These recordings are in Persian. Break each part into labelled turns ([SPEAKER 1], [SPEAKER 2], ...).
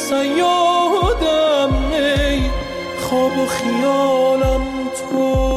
[SPEAKER 1] صیادم ای خواب و خیالم تو.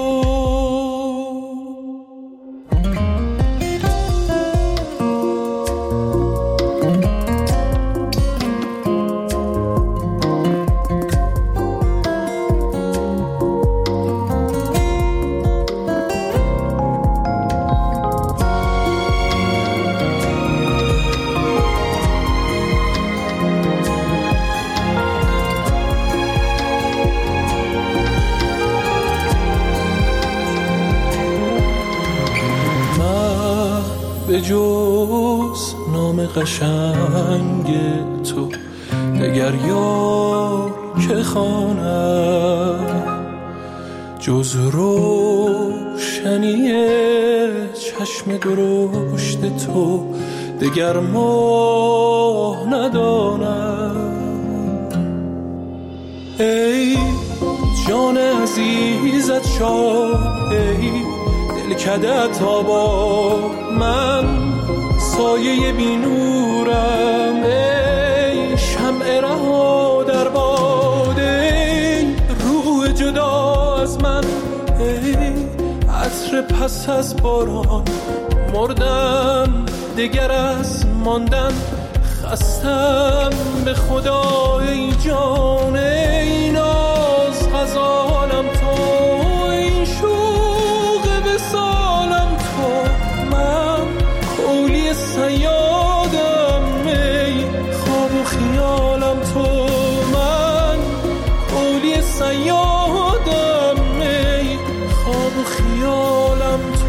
[SPEAKER 1] به جز نام قشنگ تو دگر یار که خواند، جز روشنی چشم درشت تو دگر ماه نداند. ای جان عزیزت شاد، ای دلکدت آباد، من سایه بی نورم، ای شمع رها در باد، ای روح جدا از من، ای عطر پس از باران مردم دگر از ماندن، خستم به خدا ای جان، ای ناز غزالم تو، ای شوق وصالم تو، من کولی صیادم ای خواب و خیالم تو، من کولی صیادم ای خواب و خیالم تو.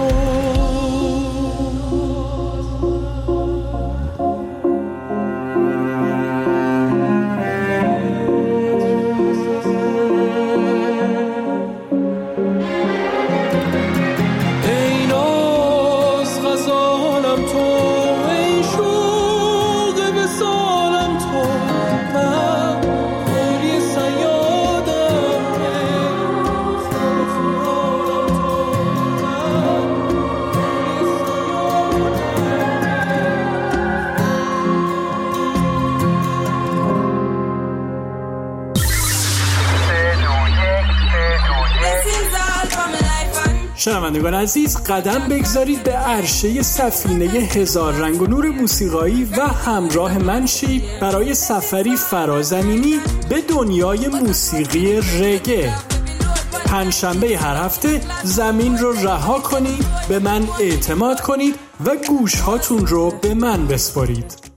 [SPEAKER 2] شنوندگان عزیز، قدم بگذارید به عرشه سفینه هزار رنگ و نور موسیقایی و همراه من شید برای سفری فرازمینی به دنیای موسیقی رگه. پنجشنبه هر هفته زمین رو رها کنید، به من اعتماد کنید و گوش هاتون رو به من بسپارید.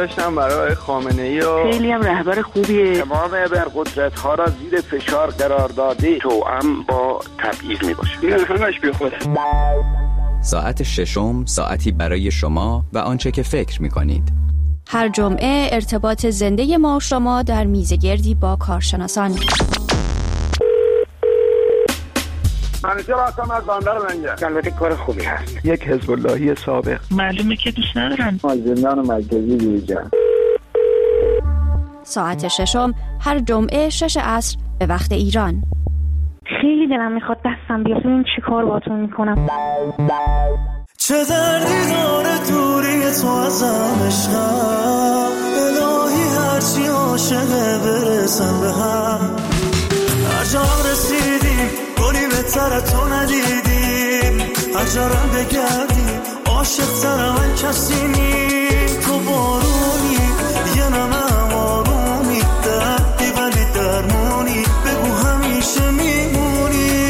[SPEAKER 3] داشتم برای خامنه‌ای و
[SPEAKER 4] خیلی هم رهبر خوبیه.
[SPEAKER 3] تمام ابرقدرت‌ها را زیر فشار قرار داده، توأم با تبعیض میباشه. این همش بیخوده.
[SPEAKER 5] ساعت ششم، ساعتی برای شما و آنچه که فکر می‌کنید.
[SPEAKER 6] هر جمعه ارتباط زنده ما و شما در میزگردی با کارشناسان.
[SPEAKER 3] منیژه هستم از بندر منجر. البته کار خوبی هست. یک حزب اللهی سابق.
[SPEAKER 4] معلومه که دوست ندارن.
[SPEAKER 3] از زندان مرکزی بیرون.
[SPEAKER 6] ساعت ششم هر جمعه 6 عصر به وقت ایران.
[SPEAKER 4] خیلی دلم میخواد دستم بیاد این چی کار باتون میکنم.
[SPEAKER 7] چه دردی داره دوری تو ازم عشقم، الهی هرچی عاشقه برسم به هم. هر جا رسیدیم گلی بهتر تو ندیدیم، هر جا رم بگردیم عاشق تر من کسی نی. تو بارونی یه نمه آرومی، دردی ولی درمونی، بگو همیشه میمونی.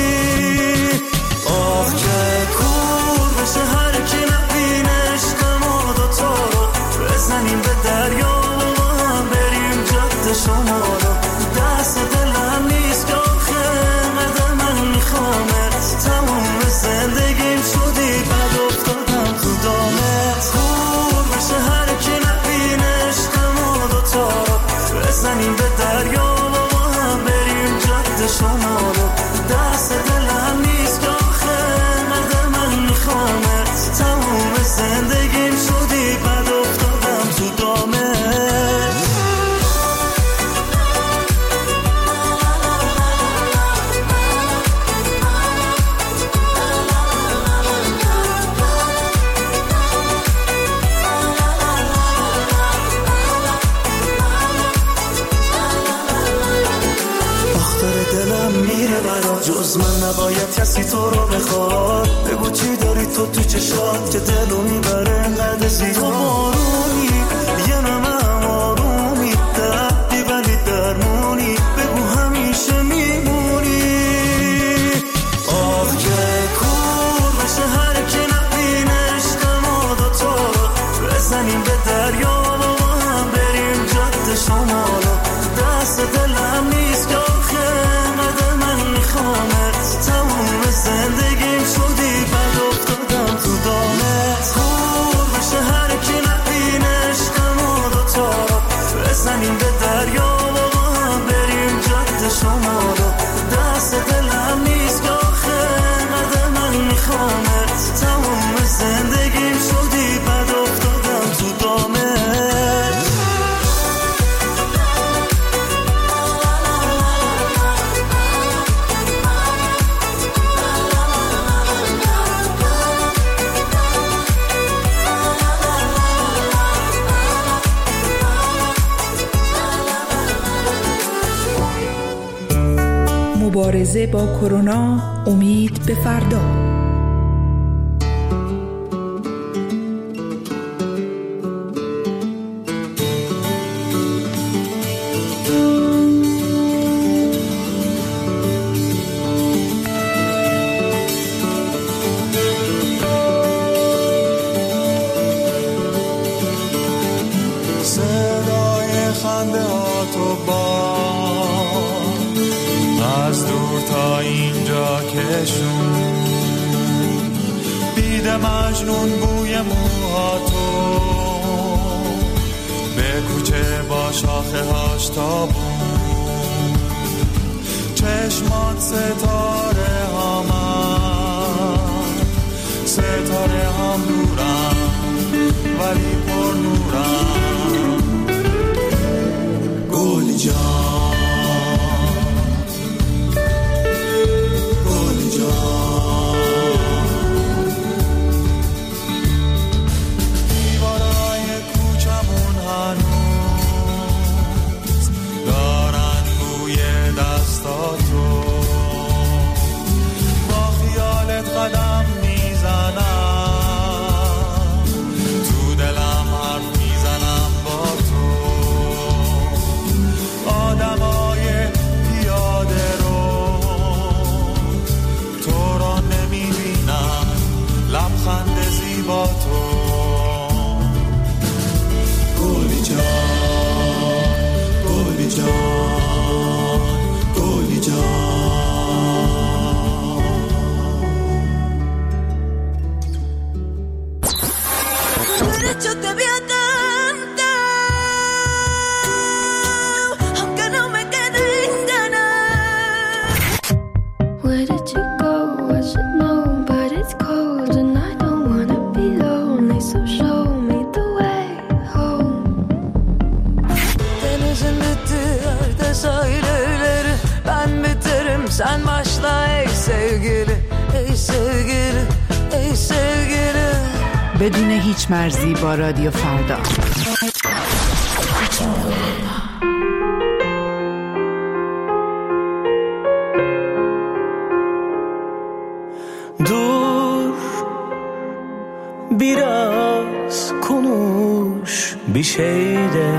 [SPEAKER 7] آخ که کور بشه هر کی نبینه عشق ما دوتا رو، بزنیم به دریا و با هم بریم جاده شما رو. دست دلم نیست که آخه قدر من میخوامت، تمام زندگیم شدی بد افتادم تو دامت. کور بشه هر کی نبینه عشق ما دوتا رو، بزنیم به دریا و با هم بریم جاده شما رو. دست دلم نیست که آخه قدر من میخوامت، تمام زندگیم شدی بد افتادم تو دامت. دلم میره برا، جز من نباید کسی تو رو بخواد. بگو چی داری تو چشات که دلو میبره انقدر زیاد. تو بارونی یه نمه آرومی، دردی ولی درمونی، بگو همیشه میمونی. آخ که کور بشه هر کی نبینه عشق ما دوتا رو، بزنیم به دریا و با هم بریم جاده شما رو. دست دلم نیست که تمام زندگیم شدی بد افتادم تو دامت. کور بشه هر کی نبینه عشق ما دوتا رو، بزنیم به دریا و با هم بریم جاده شما رو. دست دلم نیست که آخه قدر من میخوامت، تمام زندگیم شدی بد افتادم تو دامت.
[SPEAKER 8] مبارزه با کرونا، امید به فردا.
[SPEAKER 7] صدای خنده ها تو با از دور تا اینجا کشون، بید مجنون بوی موها تو به کوچه با شاخه هاش تابون. چشمات ستاره ها من، ستاره هم نورم ولی پر نورم. گل جان قدم میزنم تو دلم حرف میزنم.
[SPEAKER 9] Sözün bitti yerde söyleleri. Ben biterim sen başla ey sevgili. Ey sevgili, ey sevgili.
[SPEAKER 8] بدون هیچ مرزی با رادیو فردا.
[SPEAKER 7] Dur biraz konuş bir şeyde,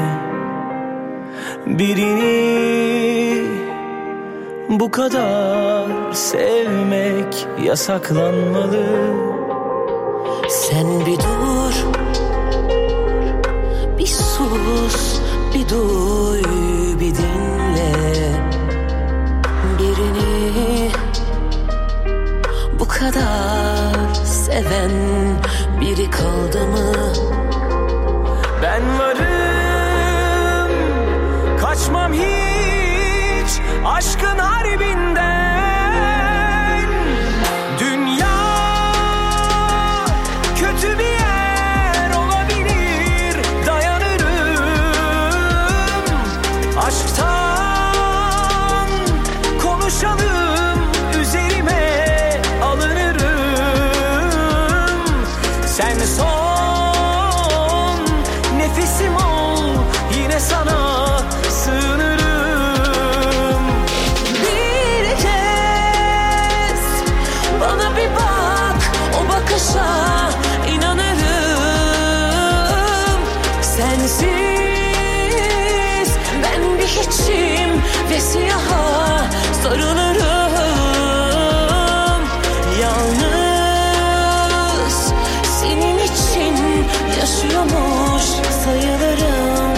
[SPEAKER 7] birini bu kadar sevmek yasaklanmalı.
[SPEAKER 9] Sen bir dur, bir sus, bir duy, bir dinle. Birini bu kadar seven biri kaldı mı?
[SPEAKER 7] Ben varım, kaçmam hiç aşkın harbinden. Dünya kötü bir yer olabilir, dayanırım. Aşktan konuşalım, üzerime alınırım. Sen son nefesim ol, yine sana sığınırım.
[SPEAKER 9] Bir kez bana bir bak, o bakışa inanırım. Sensiz ben bir hiçim ve siyaha sarılırım. Yalnız senin için yaşıyormuş sayılırım.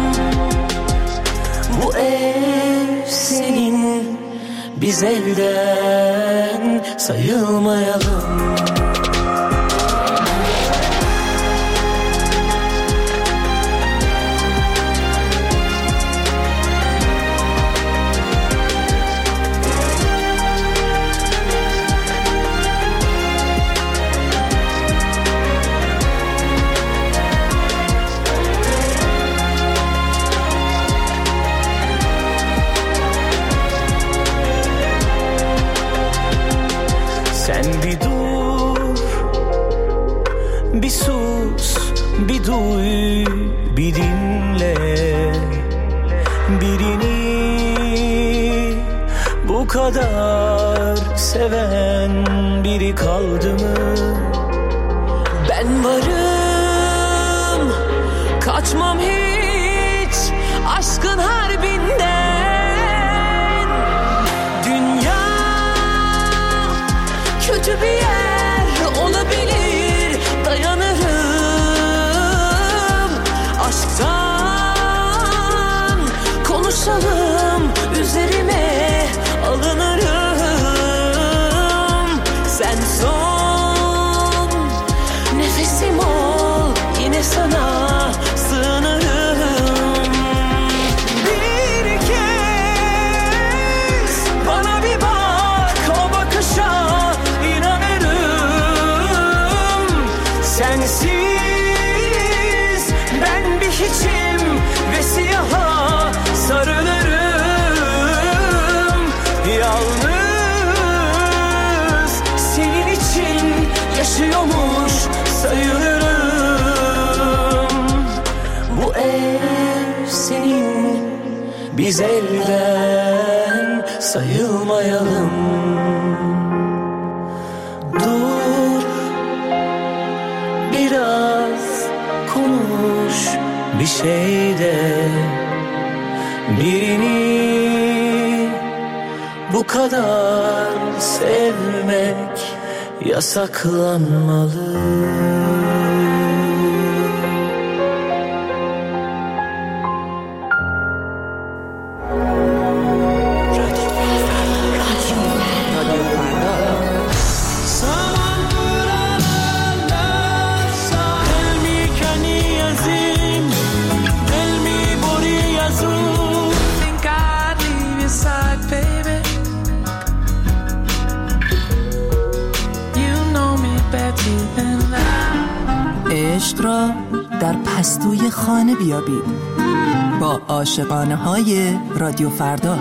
[SPEAKER 9] Bu ev senin, biz elden sayılmayalım.
[SPEAKER 7] Sen bir dur, bir sus, bir duy, bir dinle. Birini bu kadar seven biri kaldı mı?
[SPEAKER 9] Ben varım, kaçmam hiç aşkın harbinden. Dünya kötü bir yer olabilir, dayanırım. Aşktan konuşalım, üzerime alınırım. Sen son nefesim ol, yine sana sığınırım. Bir kez bana bir bak, o bakışa inanırım. Sensiz ben bir hiçim ve siyaha sarılırım. Yalnız senin için yaşıyormuş sayılırım. Bu ev senin, biz elden sayılmayalım. Dur biraz konuş bir şeyde, birini bu kadar sevmek yasaklanmalı.
[SPEAKER 8] عشق را در پستوی خانه بیابید،
[SPEAKER 10] با عاشقانه های رادیو فردا.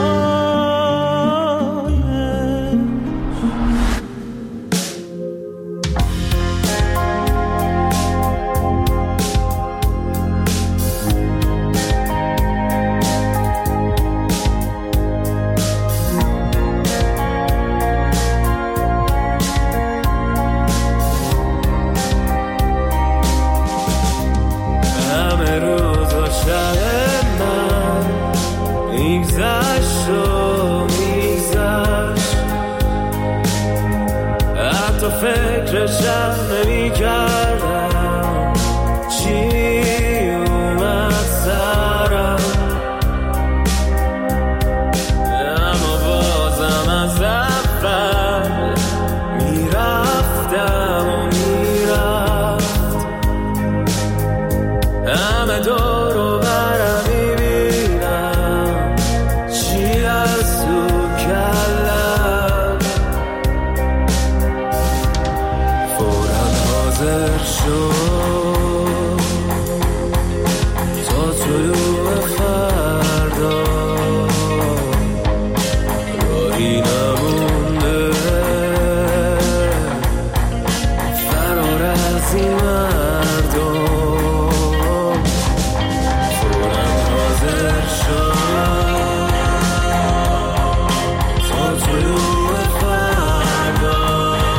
[SPEAKER 1] فکرشم نمی کردم چی اومد سرم، اما بازم از اول میرفتم و میرفت. همه دور و برم میبینم چی از تو کلم، حاضر شد تا طلوع فردا، راهی نمونده فرار از این مردم. فوراً حاضر شد تا طلوع فردا،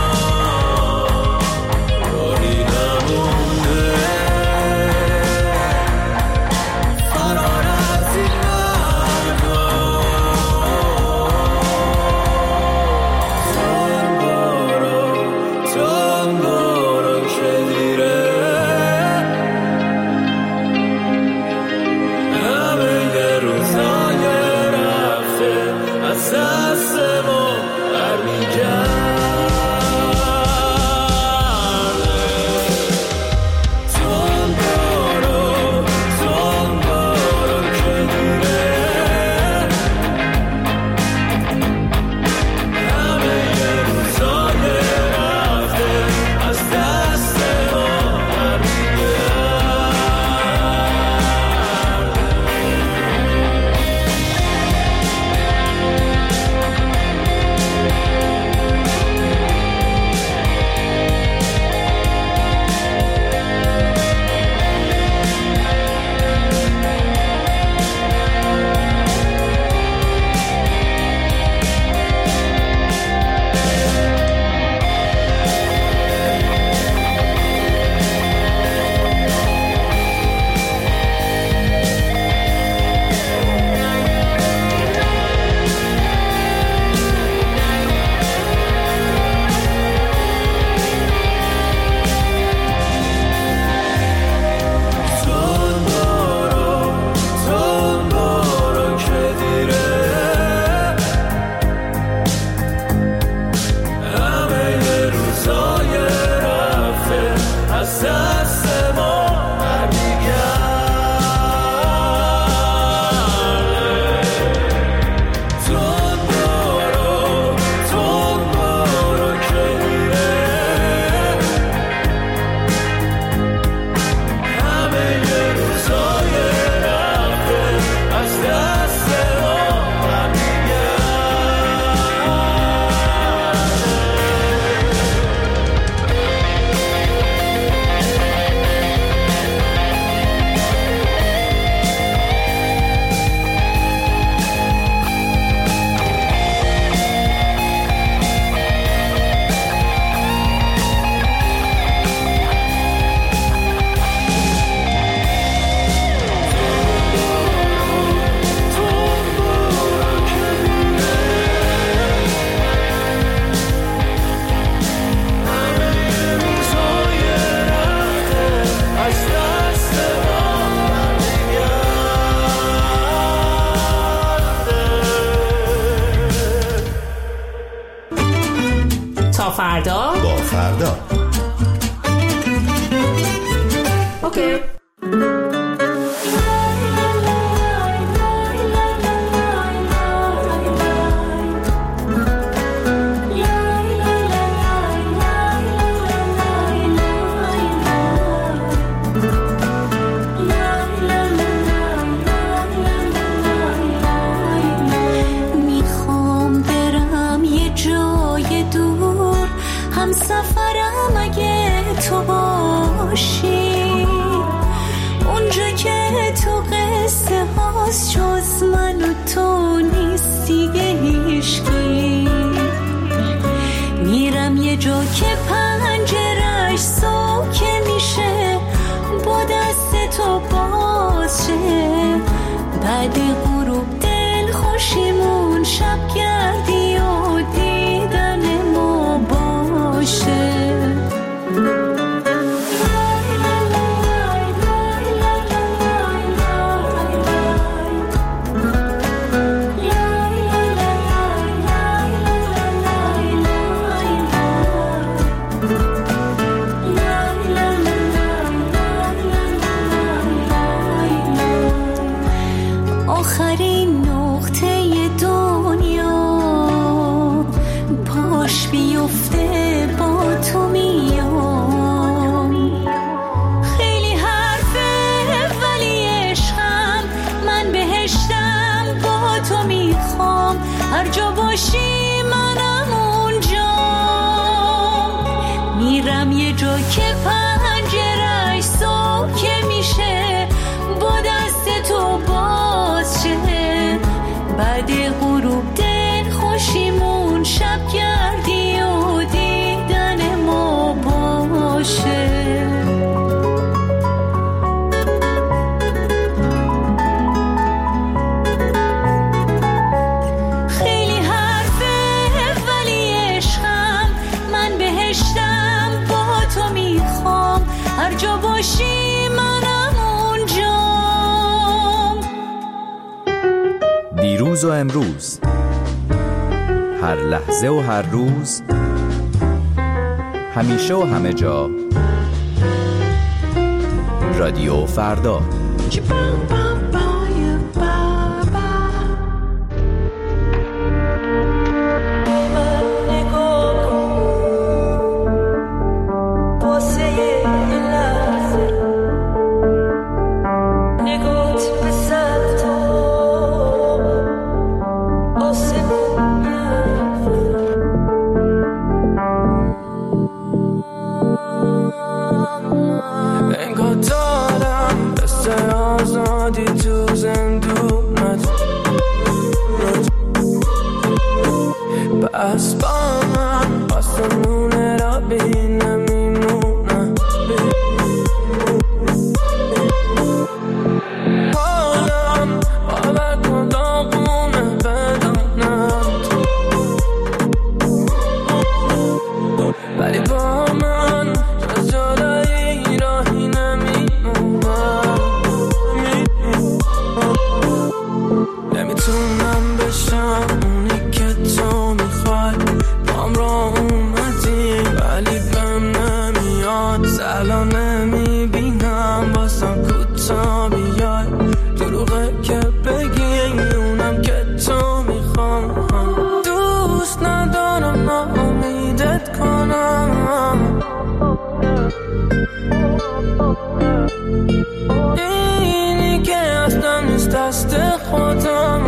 [SPEAKER 11] فردا
[SPEAKER 12] با فردا.
[SPEAKER 11] اوکی.
[SPEAKER 12] بعد غروب دل خوشیمون شب گردی و دیدن ما باشه. آخرین نقطه دنیا پاش بیفته با تو میام. خیلی حرفه ولی عشقم، من بهشتم با تو میخوام. هر جا باشی منم اونجا، میرم یه جا که پنجره‌اش صبح که میشه با دست تو باز شه. بعد غروب دل خوشیمون شب گردی و دیدن ما باشه. خیلی حرفه ولی عشقم، من بهشتم با تو میخوام. هر جا باشی منم اونجا.
[SPEAKER 5] دیروز و امروز، هر لحظه و هر روز، همیشه و همه جا، رادیو فردا.
[SPEAKER 1] بس با من آسمونه را بین نمیمونم. حالم باور کن داغونه بدونم، ولی با من جز جدایی راهی نمیمونم. نمیتونم بشم اونی که تو میخوای، بام را اومدی ولی بهم نمیاد. سلام نمیبینم بازم کوتا بیای، دروغه که بگی اونم که تو میخوام. دوست ندارم ناامیدت کنم، اینی که اصلا نیست دست خودم.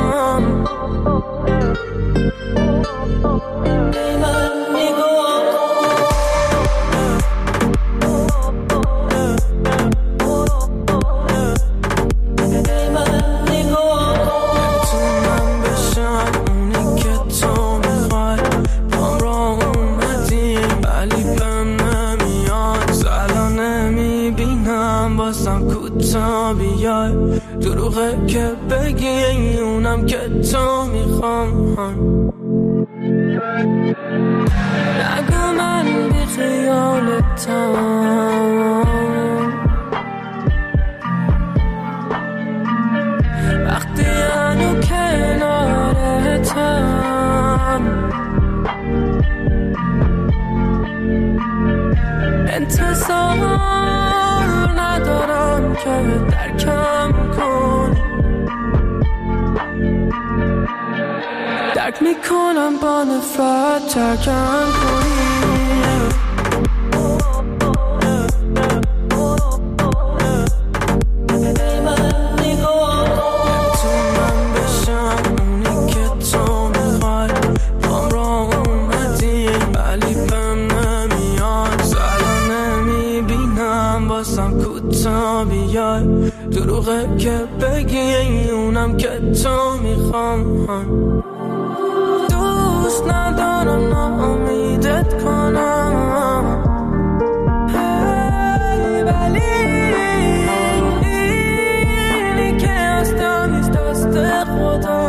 [SPEAKER 1] دروغه که بگی اونم که تو میخوام. نگو من بی خیالتم، وقتی هنو کنارتم. انتظار ندارم که درکم کنی، درک میکنم با نفرت ترکم کنی. نمیتونم بشم اونی که تو میخوای، بام را اومدی ولی بهم نمیاد. سلام نمیبینم بازم کوتا بیای، دروغه که بگی اونم که تو میخوام. دوست ندارم ناامیدت کنم، ولی اینی که هستم نیست دست خودم